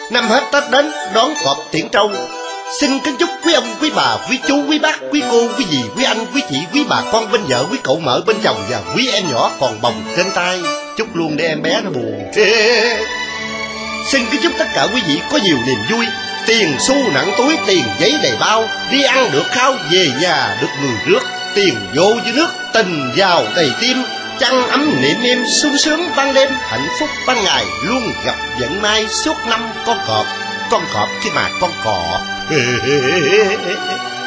Năm hết Tết đến đón cọp tiễn trâu. Xin kính chúc quý ông, quý bà, quý chú, quý bác, quý cô, quý dì, quý anh, quý chị, quý bà con bên vợ, quý cậu mợ bên chồng và quý em nhỏ còn bồng trên tay. Chúc luôn để em bé nó buồn. Xin kính chúc tất cả quý vị có nhiều niềm vui, tiền xu nặng túi, tiền giấy đầy bao, đi ăn được khao, về nhà được người rước, tiền vô như nước, tình vào đầy tim, chăn ấm niệm êm, sung sướng ban đêm, hạnh phúc ban ngày, luôn gặp vận may suốt năm. Con cọp khi mà con cọ.